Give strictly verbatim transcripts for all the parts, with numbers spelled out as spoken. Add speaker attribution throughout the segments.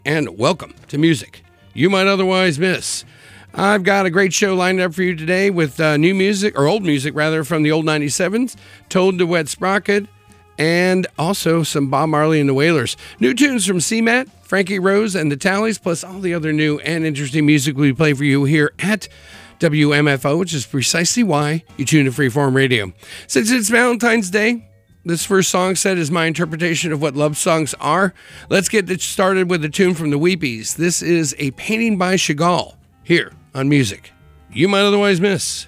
Speaker 1: and welcome to music you might otherwise miss. I've got a great show lined up for you today with uh, new music, or old music rather, from the old ninety-sevens, Toad the Wet Sprocket, and also some Bob Marley and the Wailers. New tunes from C MAT, Frankie Rose, and the Tallies, plus all the other new and interesting music we play for you here at W M F O, which is precisely why you tune to Freeform Radio. Since it's Valentine's Day, this first song set is my interpretation of what love songs are. Let's get it started with a tune from the Weepies. This is a painting by Chagall here on Music You Might Otherwise Miss.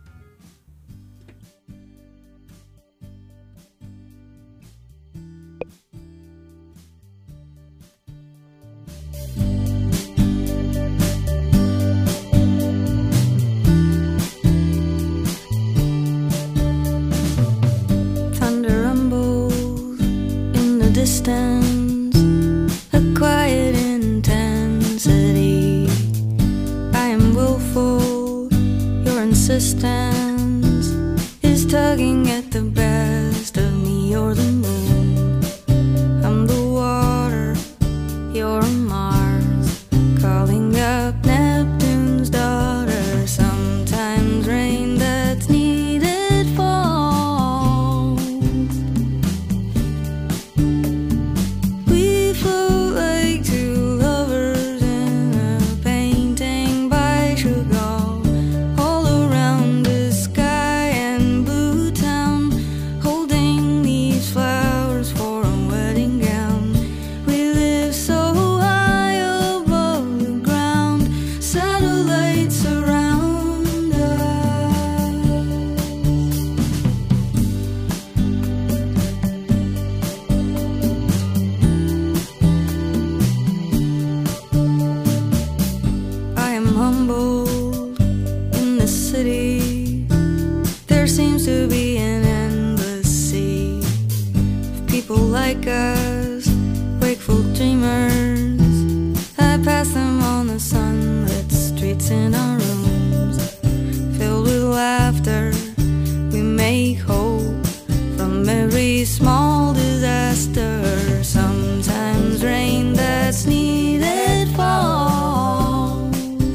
Speaker 2: Distance, a quiet intensity. I am willful, your insistence is tugging at the best of me. You're the moon, I'm the water, you're Mars, calling up Neptune's daughter. Sometimes rain that's needed falls. Float like two lovers in a painting by Chagall, all around the sky and blue town, holding these flowers for a wedding gown. We live so high above the ground, satellites surround us. I am humbled in the city. There seems to be an endless sea of people like us, wakeful dreamers. I pass them on the sunlit streets in our rooms, filled with laughter. We make hope from every small disaster. Sometimes rain that's needed falls.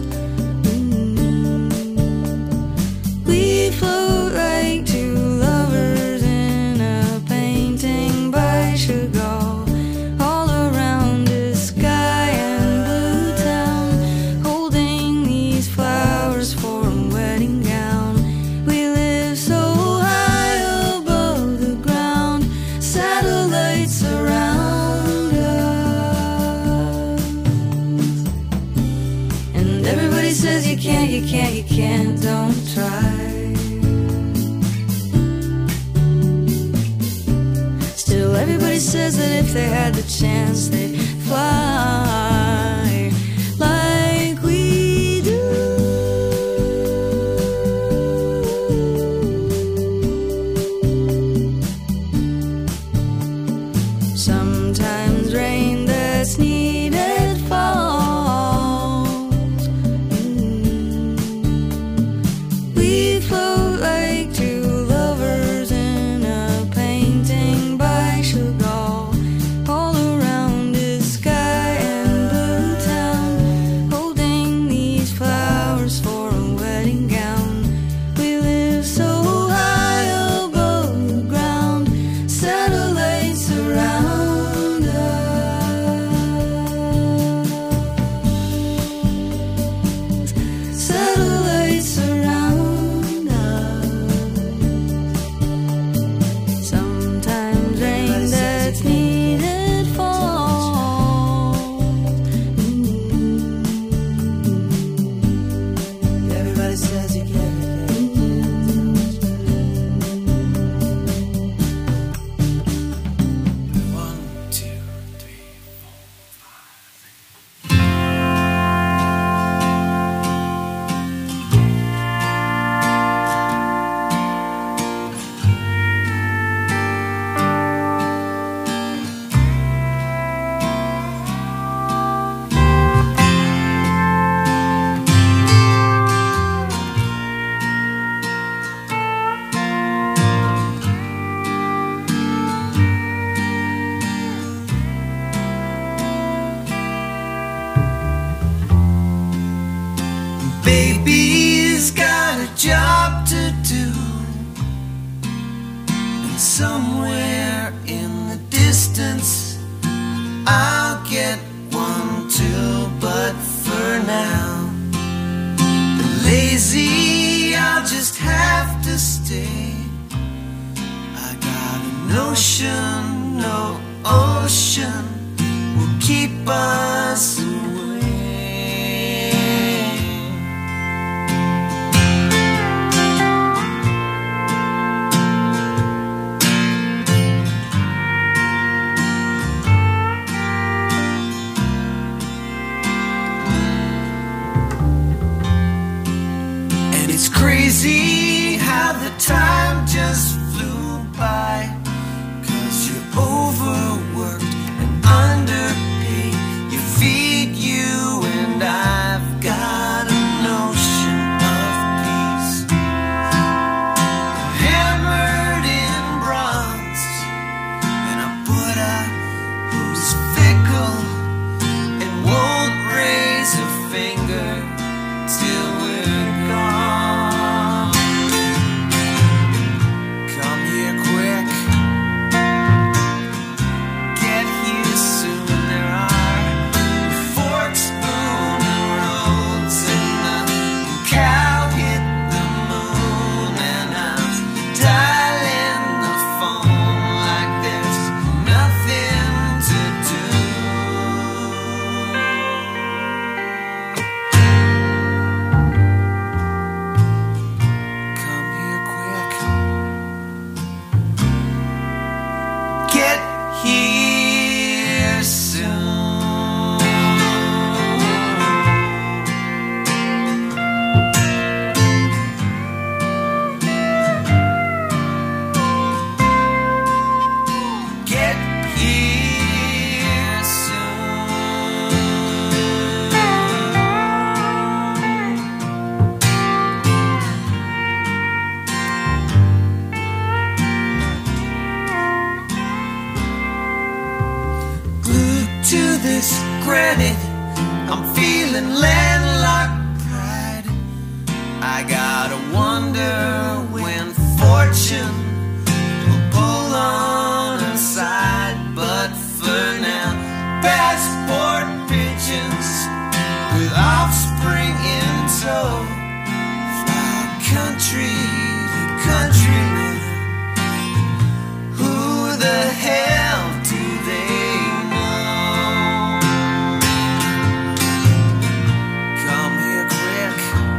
Speaker 2: We float like two lovers in a painting by Chagall, all around the sky and blue town, holding these flowers for a wedding gown. We live so high above the ground, satellites surround us. And everybody says you can't, you can't, you can't, don't try. Still everybody says that if they had the chance they'd fly like we do. Sometimes rain that's needed falls. Mm. We float like two lovers in a painting by Chagall, all around
Speaker 3: somewhere in the distance. I'll get one too, but for now, the lazy, I'll just have to stay. I got a notion, no ocean will keep us away. It's crazy how the time just flew by, 'cause you're overworked and underpaid. You feed you and I've got a notion of peace. Hammered in bronze in a Buddha who's fickle and won't raise a finger till we're gone. Come here quick, get here soon. There are forks, spoon, and roads, and the cow hit the moon, and I'm dialing the phone like there's nothing to do. Come here quick. Get here soon. Get here soon. Glued to this granite, I'm feeling landlocked pride. I gotta wonder when fortune will pull on her side, but for now, passport pigeons with offspring in tow fly country to country. Who the hell do they know? Come here quick,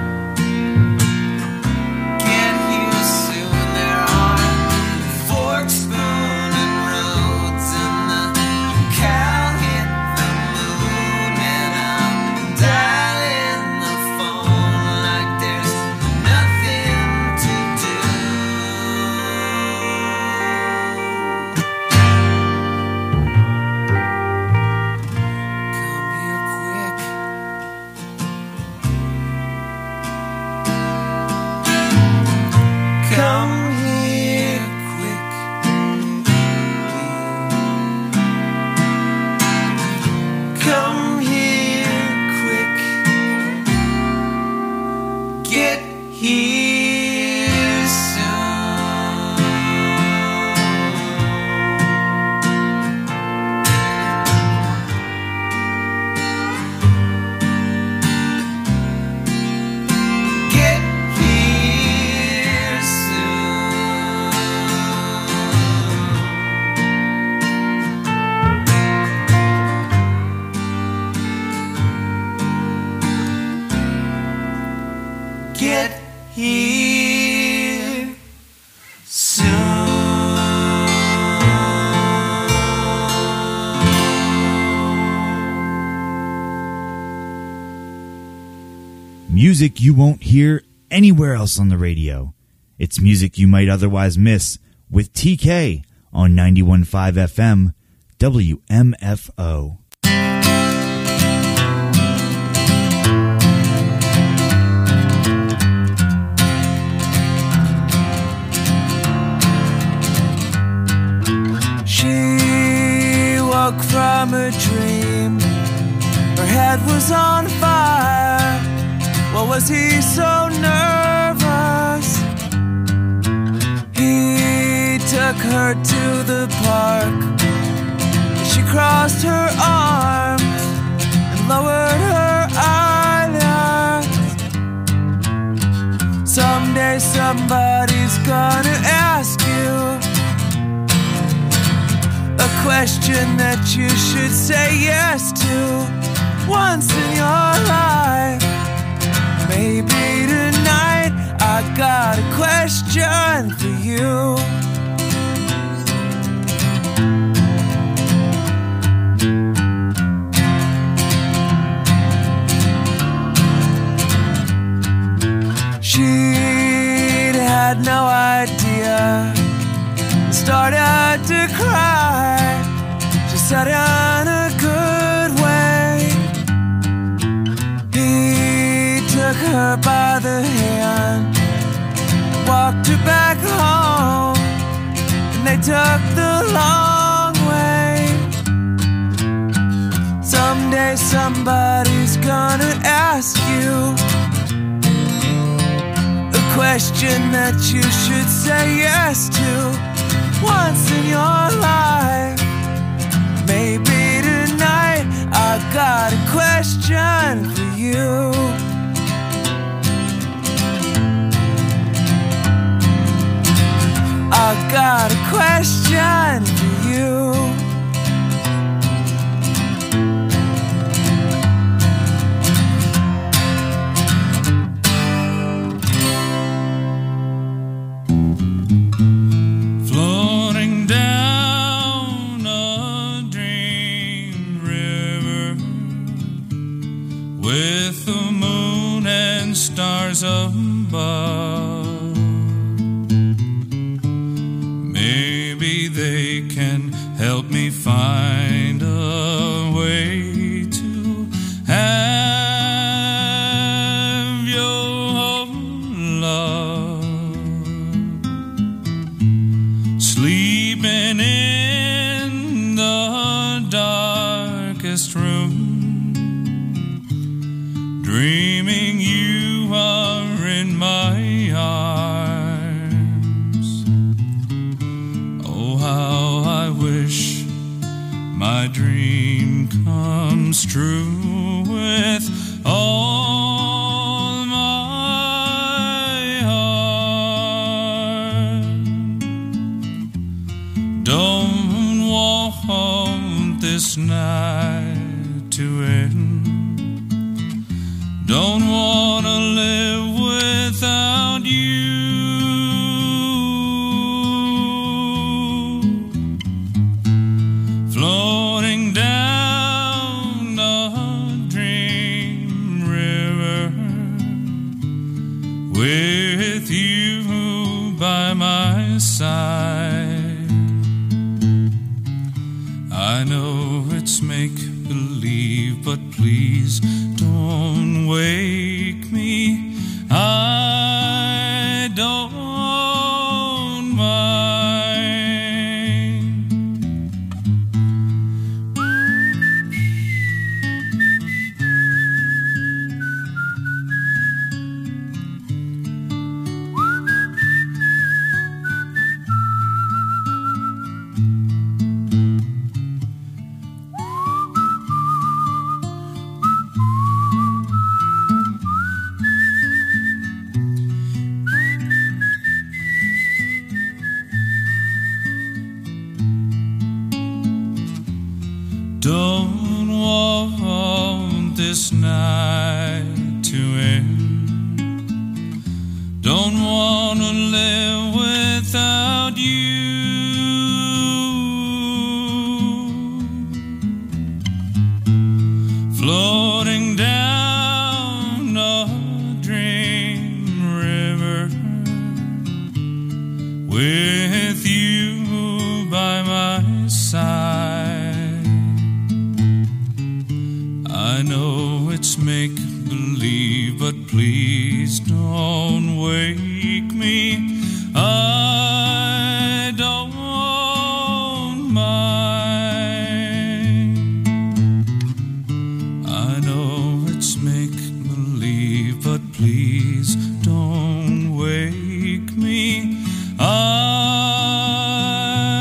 Speaker 3: get here soon. There are forks, spoon, and roads, and the cow hit the moon, and I'm dialing the phone like there's nothing to do. Come here quick. Come here quick. Come here quick. Get here soon. Get here soon. Get here soon.
Speaker 4: Music you won't hear anywhere else on the radio. It's music you might otherwise miss with T K on ninety-one point five F M W M F O.
Speaker 3: She woke from a dream. Her head was on fire. What was he so nervous? He took her to the park. She crossed her arms and lowered her eyelids. Someday somebody's gonna ask you a question that you should say yes to once in your life. Maybe tonight I got a question for you. She'd had no idea, started to cry. She said in a good way. He took her by the hand, walked her back home, and they took the long way. Someday somebody's gonna ask you a question that you should say yes to once in your life. Maybe tonight I got a question for you. I got a question for you.
Speaker 5: Floating down a dream river with the moon and stars above. Maybe they can help me find a way to have your love. Sleeping in the darkest room, dreaming you are in my arms. Oh, how I wish my dream comes true with all my heart. Don't want this night to end. Don't wanna live without you. Floating down a dream river with you by my side. I know it's make-believe, but please don't wake me. I don't mind. Don't want this night to end. Don't want to live without you. Floating down a dream river with you by my side. I know it's make-believe, but please don't wake me. I don't mind. I know it's make-believe, but please don't wake me. I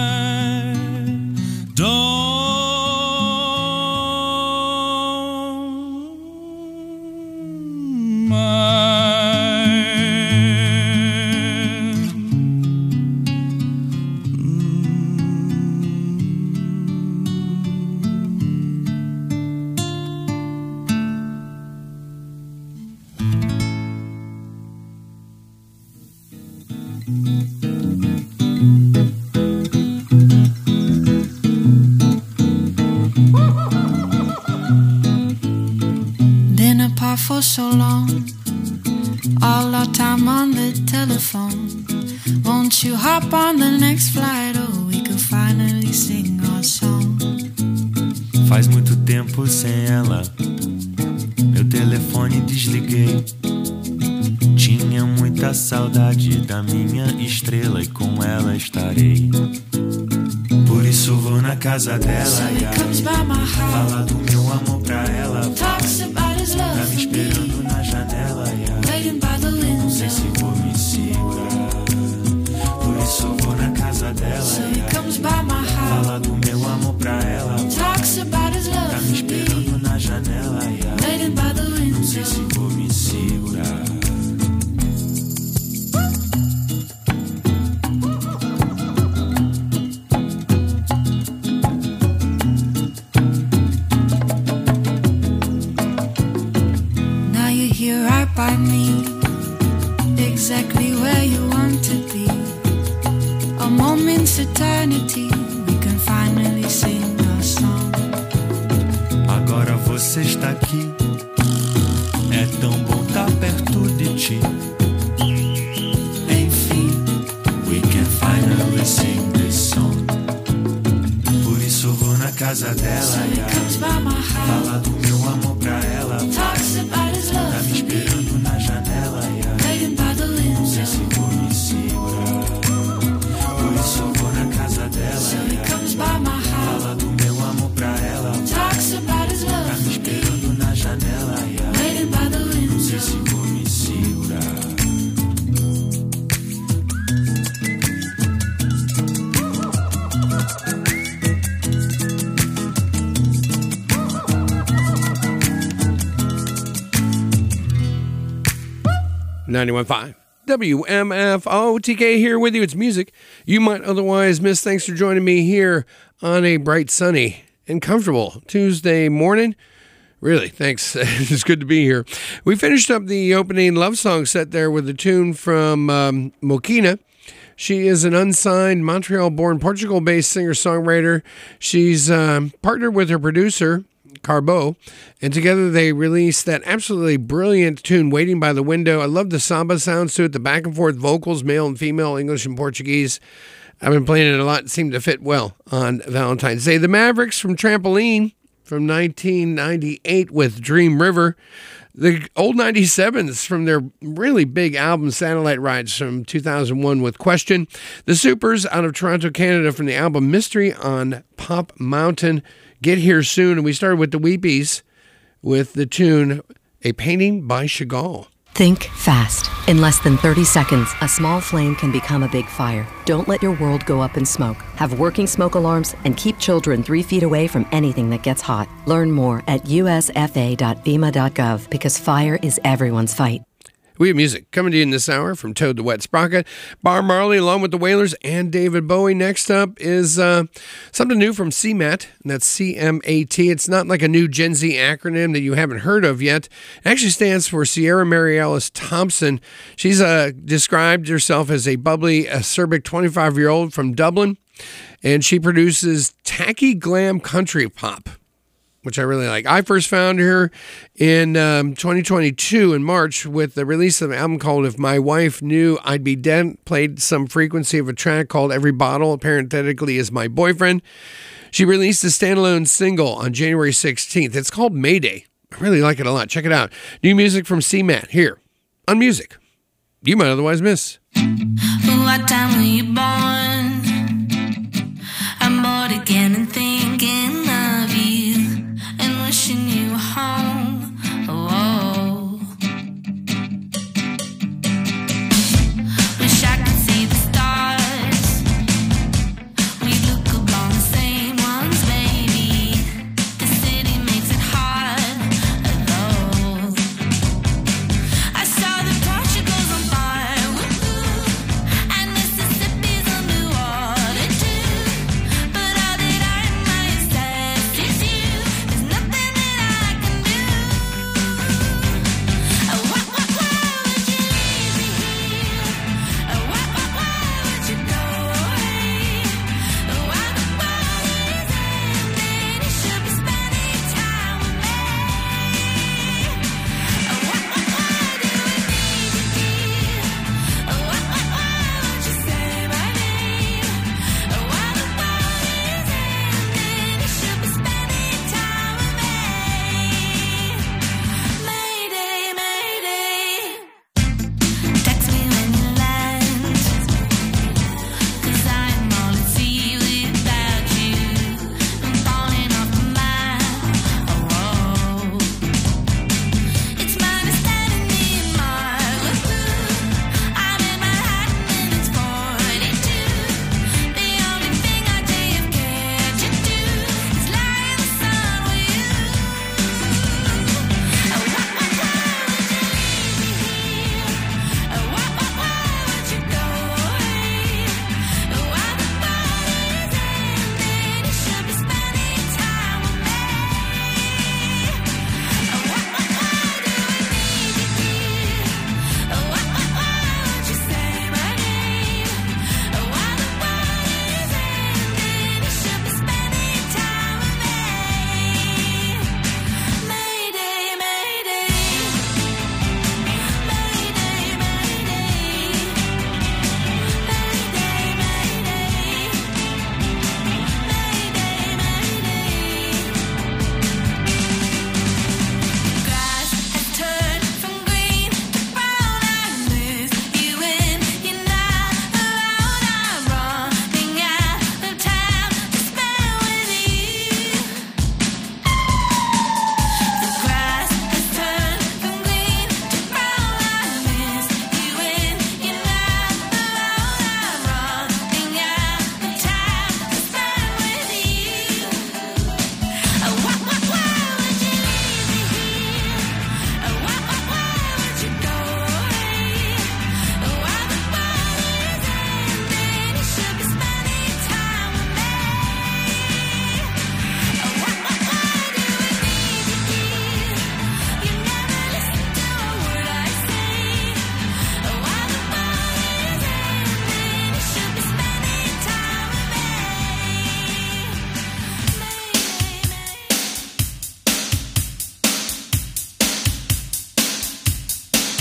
Speaker 2: Been apart for so long, all our time on the telephone. Won't you hop on the next flight, oh, we could finally sing our song.
Speaker 6: Faz muito tempo sem ela, meu telefone desliguei. Tinha muita saudade da minha estrela e com ela estarei. Por isso vou na casa dela,
Speaker 2: So he
Speaker 6: yeah.
Speaker 2: comes by my house,
Speaker 6: Fala do meu amor pra ela,
Speaker 2: talks about his
Speaker 6: tá
Speaker 2: love
Speaker 6: me
Speaker 2: for me,
Speaker 6: esperando na janela, yeah.
Speaker 2: waiting by the
Speaker 6: Não sei se
Speaker 2: window.
Speaker 6: vou me segurar. Por isso vou na casa dela,
Speaker 2: So he
Speaker 6: yeah.
Speaker 2: comes by my house,
Speaker 6: Fala do meu amor pra ela,
Speaker 2: talks about his love
Speaker 6: tá me
Speaker 2: for me,
Speaker 6: esperando na janela, yeah.
Speaker 2: waiting by the
Speaker 6: Não sei se
Speaker 2: window.
Speaker 6: vou me segurar.
Speaker 2: Now you're here right by me, exactly where you want to be. A moment's eternity, we can finally sing our song.
Speaker 6: Agora você está aqui, é tão bom estar perto de ti. Enfim, we can finally sing this song. Por isso vou na casa
Speaker 2: So
Speaker 6: dela,
Speaker 2: he
Speaker 6: yeah.
Speaker 2: comes by my house,
Speaker 6: Fala do meu amor pra ela,
Speaker 2: talks about his
Speaker 6: tá
Speaker 2: love
Speaker 6: me
Speaker 2: for me,
Speaker 6: esperando na janela, yeah.
Speaker 2: waiting by the
Speaker 6: Não sei se
Speaker 2: window.
Speaker 6: vou me segurar. Por isso vou na casa dela,
Speaker 2: So he
Speaker 6: yeah.
Speaker 2: comes by my house,
Speaker 6: Fala do meu amor pra ela,
Speaker 2: talks about his
Speaker 6: tá
Speaker 2: love
Speaker 6: me
Speaker 2: for me,
Speaker 6: esperando na janela, yeah.
Speaker 2: waiting by the
Speaker 6: Não sei se
Speaker 2: window.
Speaker 6: vou me segurar.
Speaker 1: ninety-one point five W M F O. T K here with you. It's music you might otherwise miss. Thanks for joining me here on a bright, sunny, and comfortable Tuesday morning. Really, thanks. It's good to be here. We finished up the opening love song set there with a tune from um, Mokina. She is an unsigned Montreal-born, Portugal-based singer-songwriter. She's um, partnered with her producer, Carbo, and together they released that absolutely brilliant tune, Waiting by the Window. I love the samba sounds to it, the back and forth vocals, male and female, English and Portuguese. I've been playing it a lot. It seemed to fit well on Valentine's Day. The Mavericks from Trampoline from nineteen ninety-eight with Dream River. The old ninety-sevens from their really big album Satellite Rides from two thousand one with Question. The Supers out of Toronto, Canada from the album Mystery on Pop Mountain. Get Here Soon. And we started with the Weepies with the tune A Painting by Chagall.
Speaker 7: Think fast. In less than thirty seconds, a small flame can become a big fire. Don't let your world go up in smoke. Have working smoke alarms and keep children three feet away from anything that gets hot. Learn more at u s f a dot fema dot gov because fire is everyone's fight.
Speaker 1: We have music coming to you in this hour from Toad the Wet Sprocket, Bar Marley, along with the Wailers, and David Bowie. Next up is uh, something new from C M A T, and that's C M A T. It's not like a new Gen Z acronym that you haven't heard of yet. It actually stands for Sierra Mary Ellis Thompson. She's uh, described herself as a bubbly, acerbic twenty-five-year-old from Dublin, and she produces tacky glam country pop, which I really like. I first found her in um, twenty twenty-two in March with the release of an album called If My Wife Knew I'd Be Dead. Played some frequency of a track called Every Bottle, parenthetically is My Boyfriend. She released a standalone single on January sixteenth. It's called Mayday. I really like it a lot. Check it out. New music from C M A T here on Music You Might Otherwise Miss.
Speaker 8: What time were you born? I'm bored again and thinking of you and wishing you were home. Oh, wish I could see the stars. We look upon the same ones, baby. The city makes it hard, though.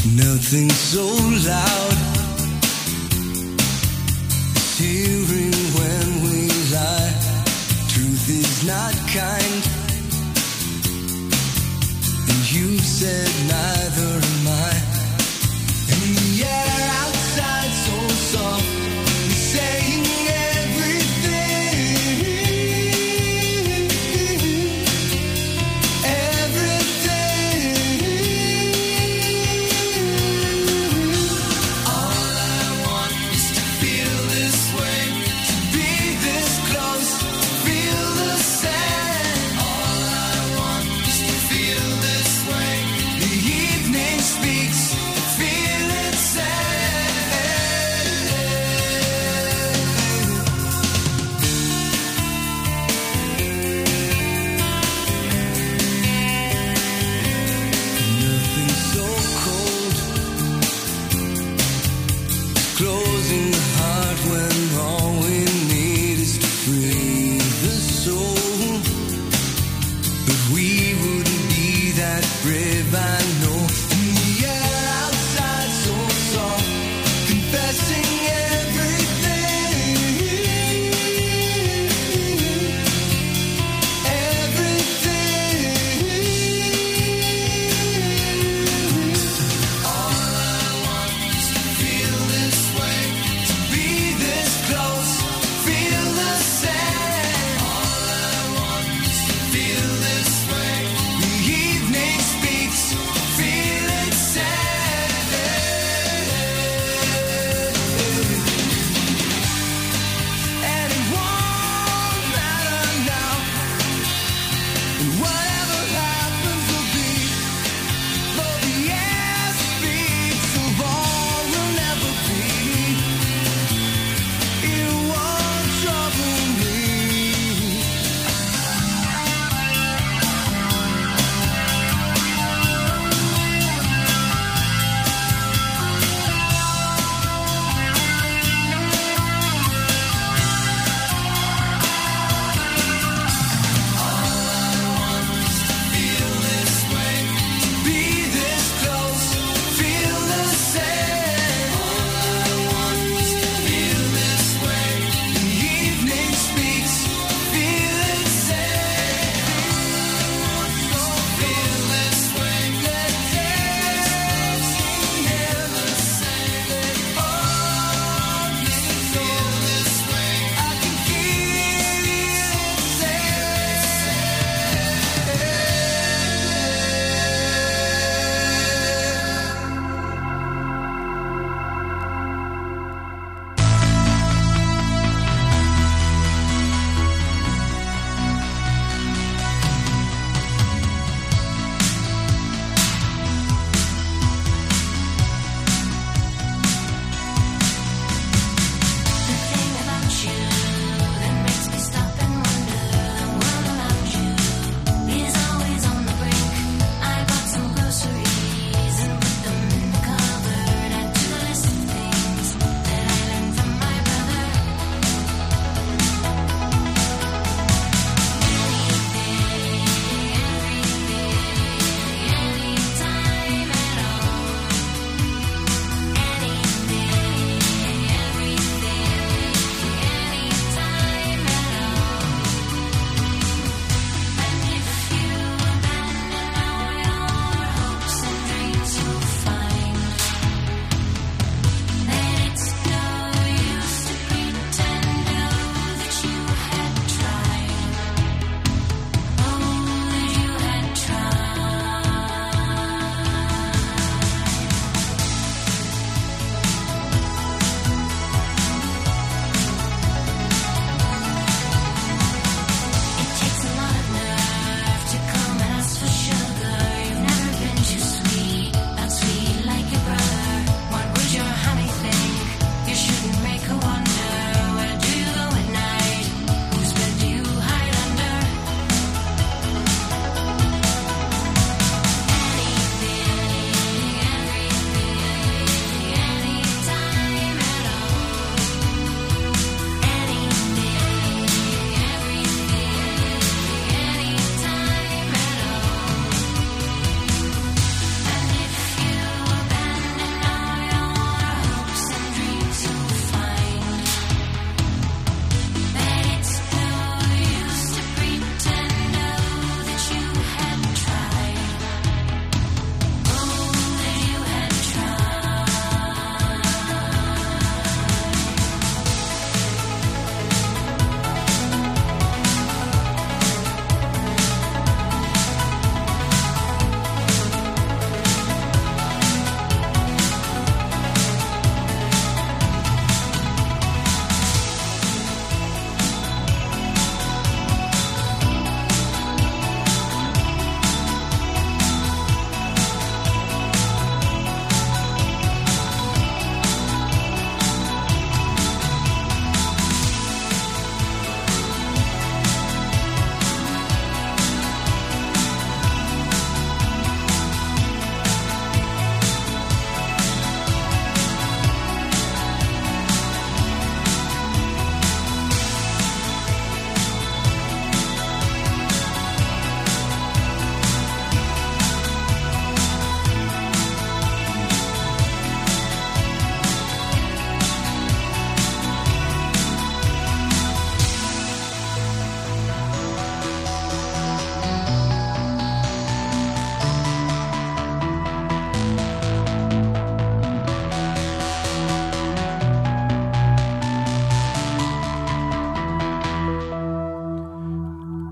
Speaker 9: Nothing so loud as hearing when we lie. Truth is not kind, and you said neither am I. And the air outside so soft, saying evening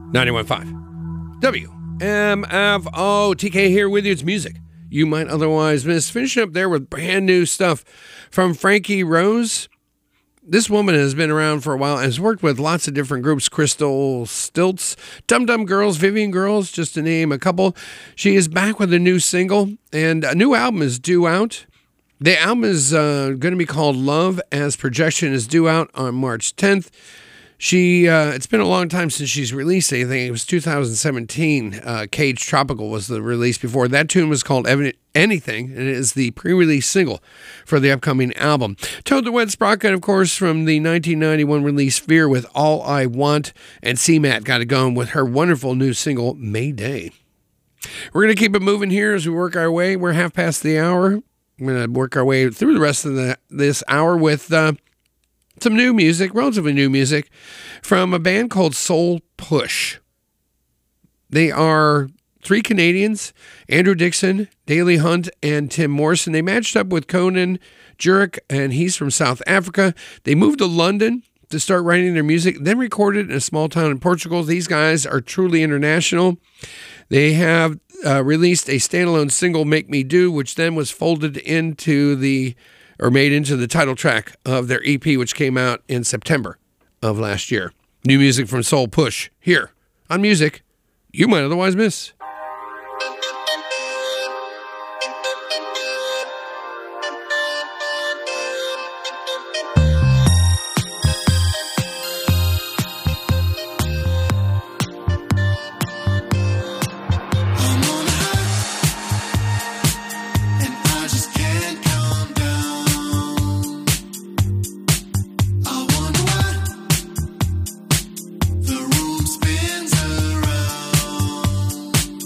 Speaker 1: ninety-one point five W M F O. T K here with you. It's music you might otherwise miss. Finishing up there with brand new stuff from Frankie Rose. This woman has been around for a while and has worked with lots of different groups. Crystal Stilts, Dum Dum Girls, Vivian Girls, just to name a couple. She is back with a new single, and a new album is due out. The album is uh, going to be called Love as Projection, is due out on March tenth. She, uh, it's been a long time since she's released anything. It was two thousand seventeen. Uh, Cage Tropical was the release before. That tune was called Anything, and it is the pre-release single for the upcoming album. Toad the Wet Sprocket, of course, from the nineteen ninety-one release Fear with All I Want, and C-Matt got it going with her wonderful new single, Mayday. We're going to keep it moving here as we work our way. We're half past the hour. We're going to work our way through the rest of the, this hour with Uh, some new music, relatively new music, from a band called Soul Push. They are three Canadians, Andrew Dixon, Daley Hunt, and Tim Morrison. They matched up with Conan Jurek, and he's from South Africa. They moved to London to start writing their music, then recorded in a small town in Portugal. These guys are truly international. They have uh, released a standalone single, Make Me Do, which then was folded into the or made into the title track of their E P, which came out in September of last year. New music from Soul Push, here on Music You Might Otherwise Miss.
Speaker 9: The room spins around.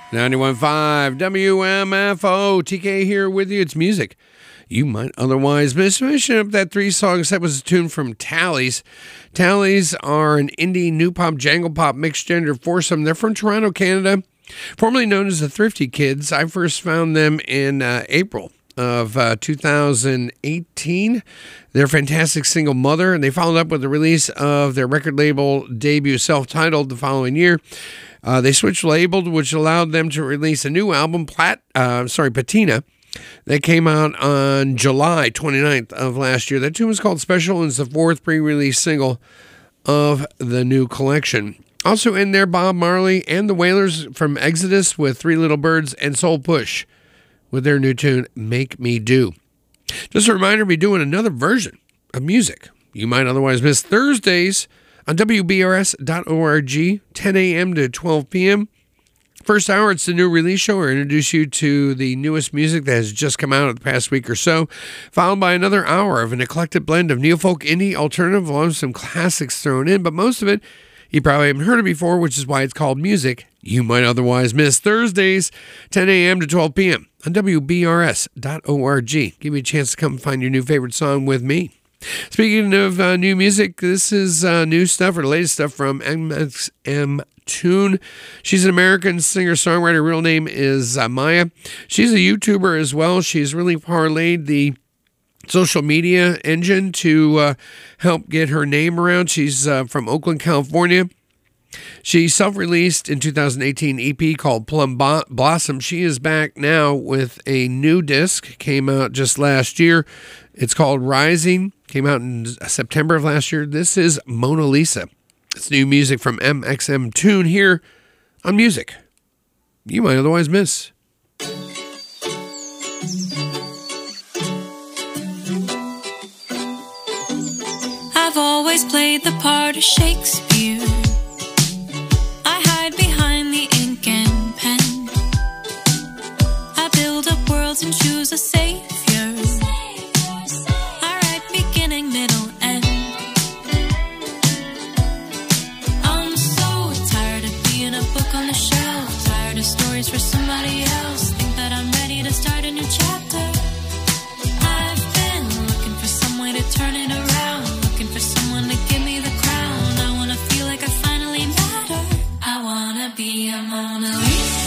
Speaker 1: ninety-one point five W M F O. T K here with you. It's music you might otherwise miss. Finishing up that three songs, that was a tune from Tallies. Tallies are an indie new pop jangle pop mixed gender foursome. They're from Toronto, Canada, formerly known as the Thrifty Kids. I first found them in uh, April of uh, two thousand eighteen. Their fantastic single Mother, and they followed up with the release of their record label debut self-titled the following year. Uh, they switched labeled, which allowed them to release a new album, Plat, uh, sorry, Patina, that came out on July twenty-ninth of last year. That tune was called Special, and it's the fourth pre-release single of the new collection. Also in there, Bob Marley and the Wailers from Exodus with Three Little Birds, and Soul Push with their new tune, Make Me Do. Just a reminder, we'll be doing another version of music you might otherwise miss Thursdays on W B R S dot org, ten a.m. to twelve p.m. First hour, it's the new release show. We'll introduce you to the newest music that has just come out in the past week or so, followed by another hour of an eclectic blend of neofolk, indie, alternative, along with some classics thrown in, but most of it you probably haven't heard it before, which is why it's called music you might otherwise miss. Thursdays, ten a.m. to twelve p.m. on W B R S dot org. Give me a chance to come find your new favorite song with me. Speaking of uh, new music, this is uh, new stuff, or the latest stuff from M X M Tune. She's an American singer-songwriter. Her real name is uh, Maya. She's a YouTuber as well. She's really parlayed the social media engine to uh, help get her name around. She's uh, from Oakland, California. She self-released in two thousand eighteen an E P called Plum Bo- Blossom. She is back now with a new disc. Came out just last year. It's called Rising. Came out in September of last year. This is Mona Lisa. It's new music from M X M Tune here on Music you might otherwise miss.
Speaker 8: I've always played the part of Shakespeare. I hide behind the ink and pen. I build up worlds and choose a savior. I write beginning, middle, end. I'm so tired of being a book on the shelf, tired of stories for somebody else. Think that I'm ready to start a new chapter. I've been looking for some way to turn it around, looking for someone to give me the crown. I wanna feel like I finally matter. I wanna be a Mona Lisa.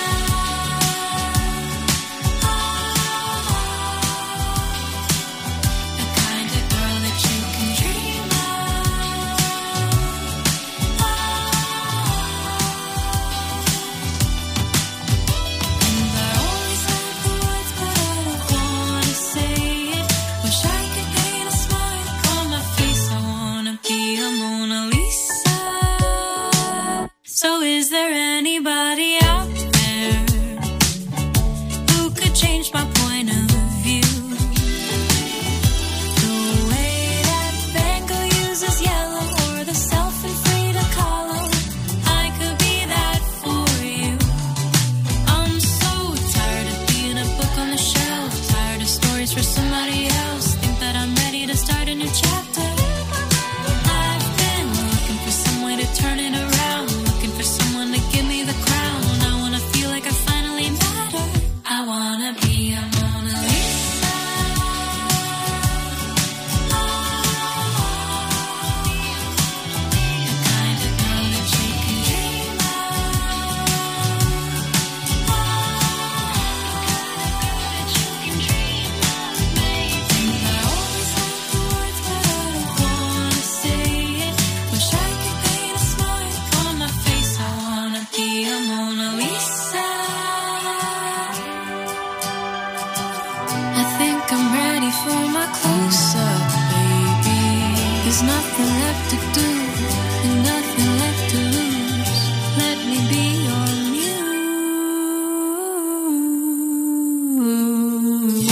Speaker 8: The kind of girl that you can dream of. And I always have the words, but I don't wanna say it. Wish I could paint a smile on my face. I wanna be a Mona Lisa. So is there anybody out there who could change my point of view? The way that Van Gogh uses yellow, or the self in Frida Kahlo, I could be that for you. I'm so tired of being a book on the shelf, tired of stories for somebody else. Think that I'm ready to start a new chapter. I've been looking for some way to turn it around, looking for someone to give me the crown. I wanna feel like I finally matter. I wanna be a Mona Lisa. The kind of girl that you can dream of. That you can dream of, baby. And I always have the words, but I don't wanna say it. Wish I could paint a smile on my face. I wanna be a Mona Lisa. I think I'm ready for my close-up, baby. There's nothing left to do and nothing left to lose. Let me be your muse.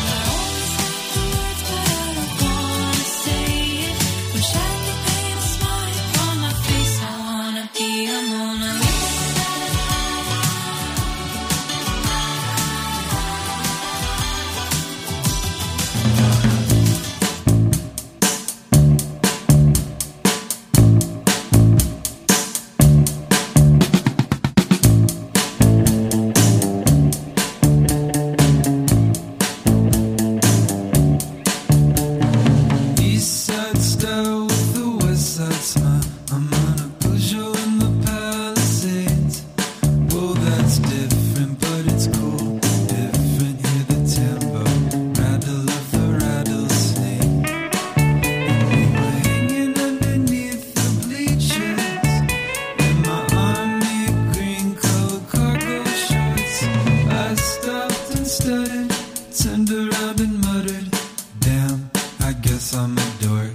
Speaker 8: Wish I could paint a smile
Speaker 9: dork.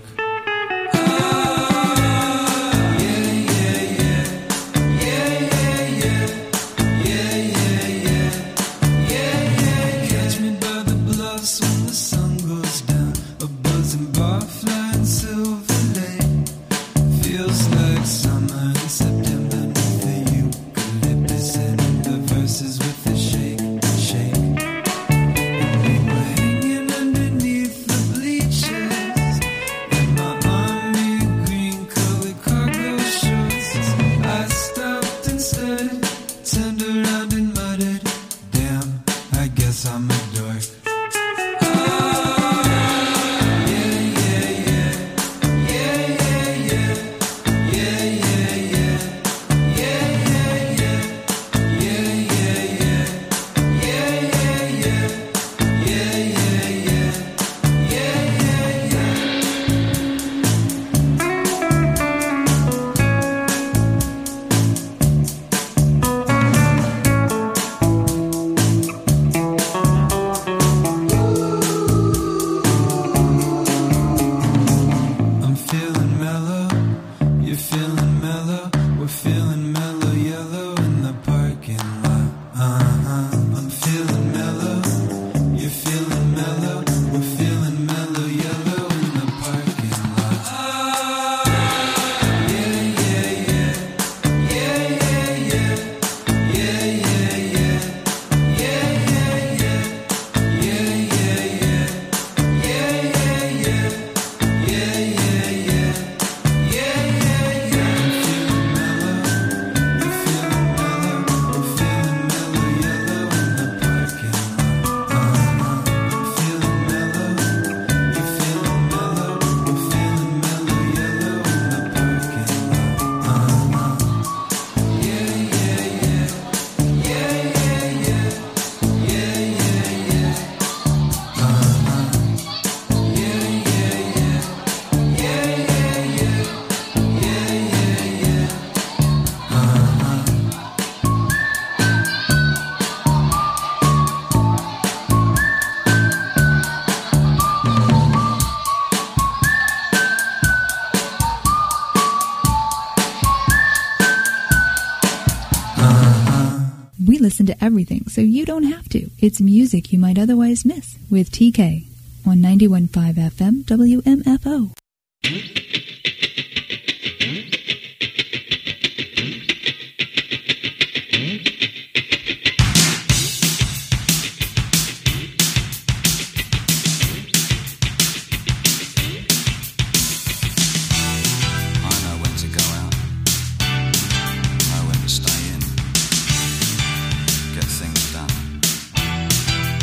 Speaker 10: Listen to everything so you don't have to. It's music you might otherwise miss with T K on ninety-one point five F M W M F O.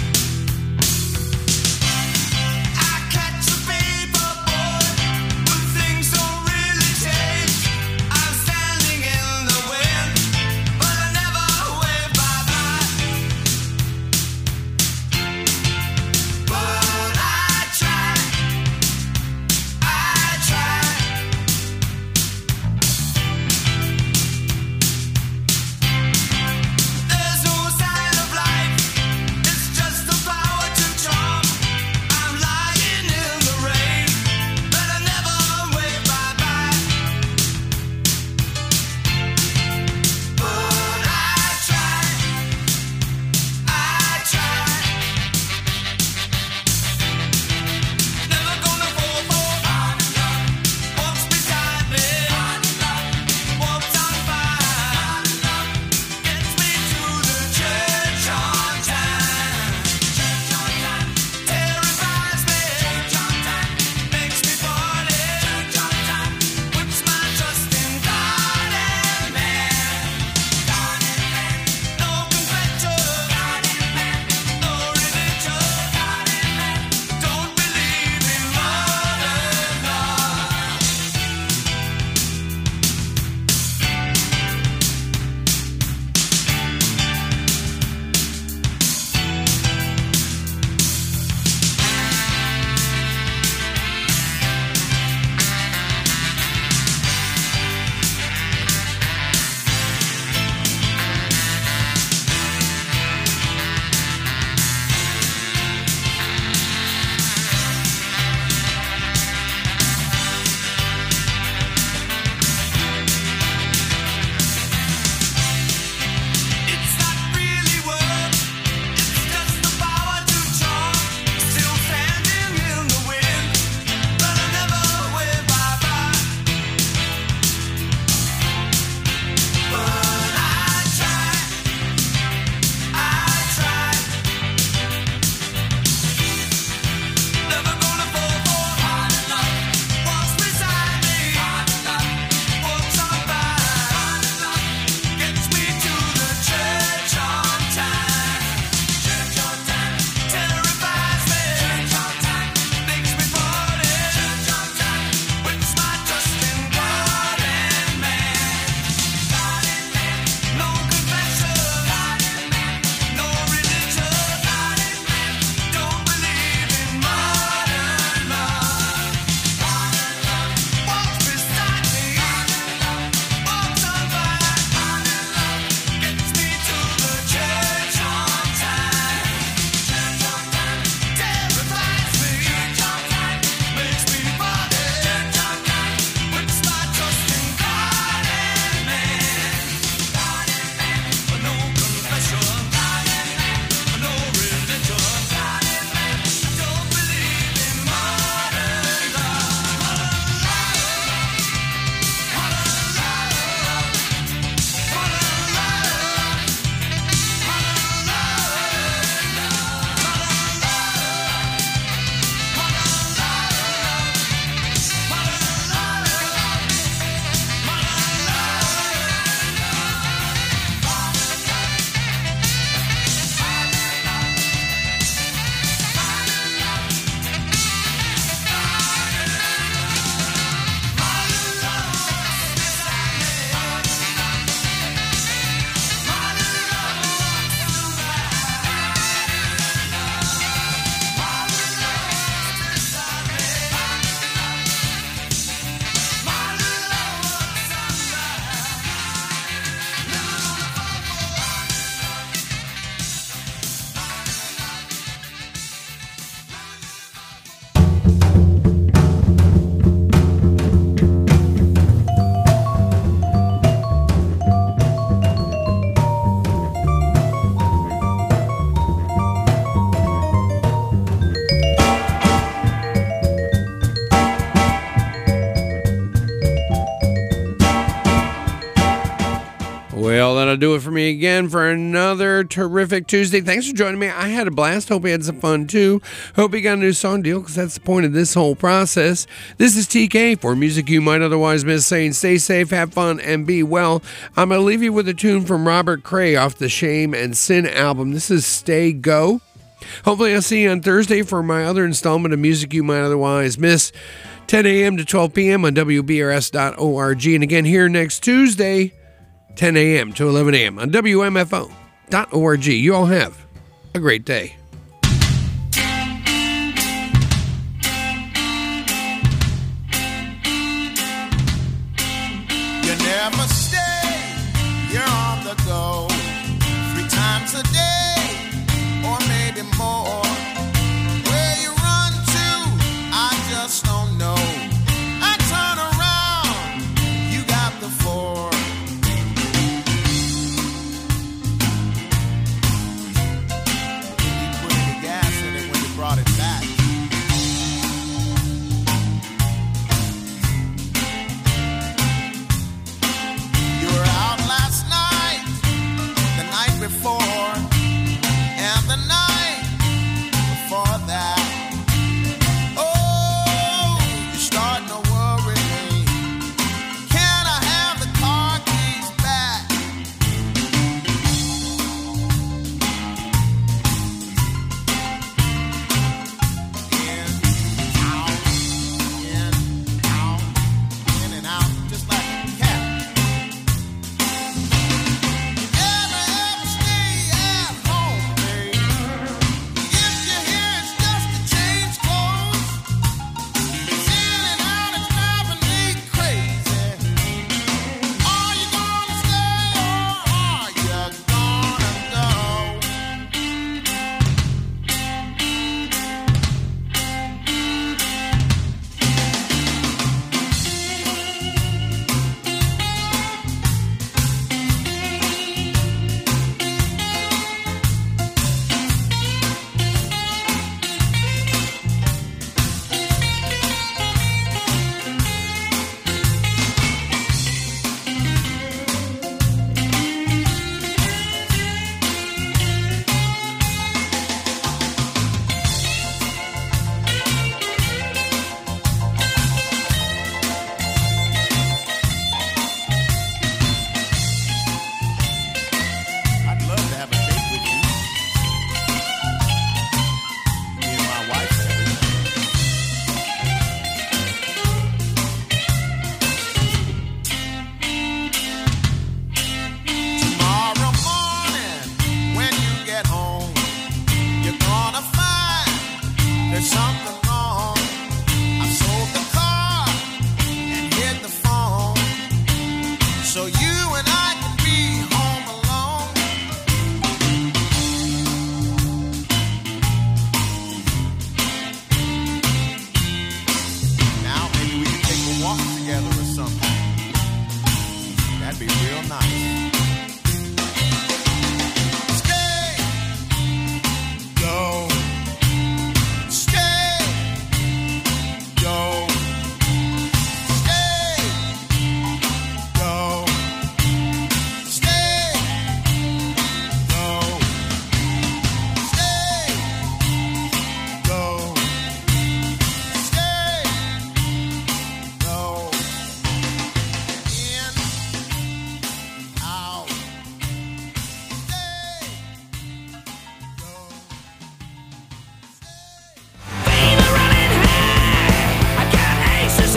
Speaker 9: I catch a paper boy with
Speaker 1: Well, that'll do it for me again for another terrific Tuesday. Thanks for joining me. I had a blast. Hope you had some fun, too. Hope you got a new song deal, because that's the point of this whole process. This is T K for Music You Might Otherwise Miss, saying stay safe, have fun, and be well. I'm going to leave you with a tune from Robert Cray off the Shame and Sin album. This is Stay Go. Hopefully I'll see you on Thursday for my other installment of Music You Might Otherwise Miss, ten a.m. to twelve p.m. on W B R S dot org. And again here next Tuesday, ten a.m. to eleven a.m. on W M F O dot org. You all have a great day.